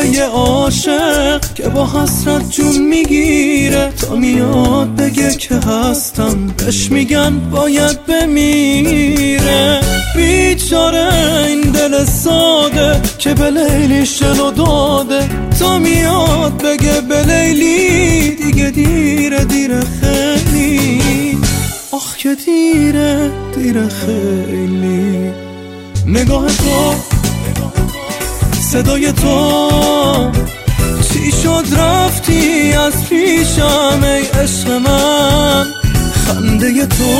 یه عاشق که با حسرت جون میگیره، تا میاد بگه که هستم بهش میگن باید بمیره. بیچاره این دل ساده که به لیلی شنو داده، تا میاد بگه به لیلی دیگه دیره، دیره خیلی، آخ که دیره، دیره خیلی. نگاه تو، صدای تو، چی شد رفتی از پیشم ای عشق من؟ خنده تو،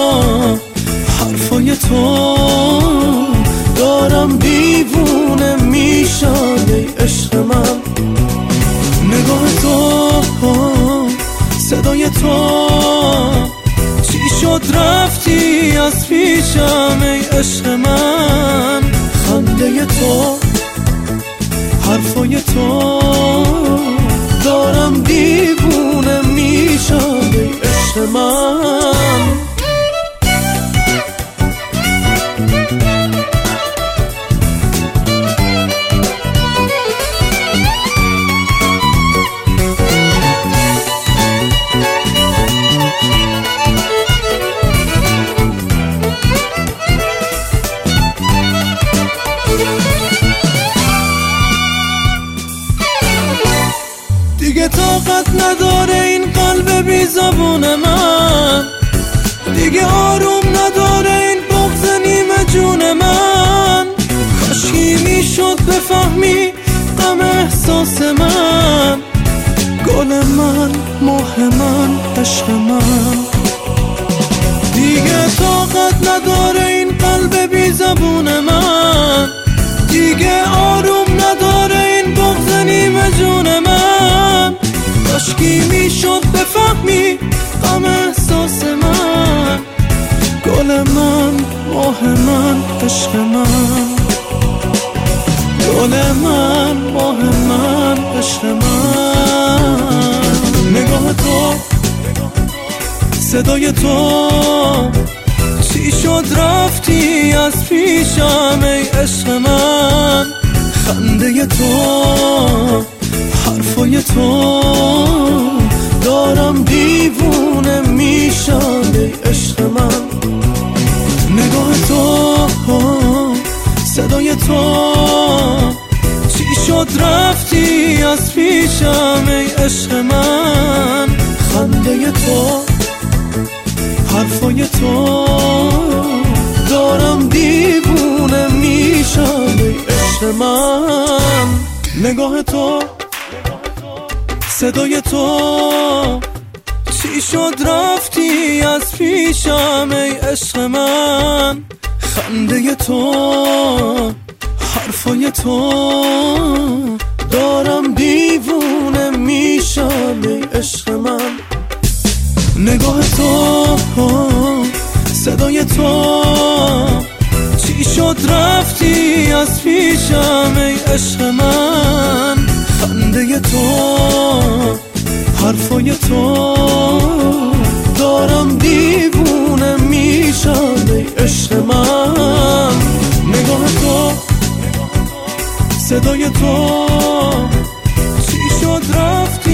حرفای تو، دارم دیوونه میشم ای عشق من. نگاه تو، صدای تو، چی شد رفتی از پیشم ای عشق من؟ خنده تو، حرفای تو، دارم دیوونه میشم ای عشق من. دیگه طاقت نداره این قلب بی زبون من، دیگه آروم نداره این بغض نیمه جون من. کاشکی میشد بفهمی غم احساس من، گل من، ماه من، عشق من. دیگه طاقت نداره این قلب بی زبون من، دیگه آروم نداره این بغض نیمه جون من. کاشکی میشد بفهمی غم احساس من، گل من، ماه من، عشق من. گل من، ماه من، عشق من. نگاه تو، صدای تو، چی شد رفتی از پیشم ای عشق من؟ خنده تو، حرفای تو، دارم دیوونه میشم ای عشق من. نگاه تو، صدای تو، چی شد رفتی از پیشم ای عشق من؟ خنده تو، حرفای تو، دارم دیوونه میشم ای عشق من. نگاه تو، صدای تو، چی شد رفتی از پیشم ای عشق من؟ خنده تو، حرفای تو، دارم دیوونه میشم ای عشق من. نگاه تو، صدای تو، چی شد رفتی از پیشم ای عشق من؟ خنده تو، حرفای تو، دارم دیوونه میشم ای عشق من. نگاه تو، صدای تو، چی شد رفتی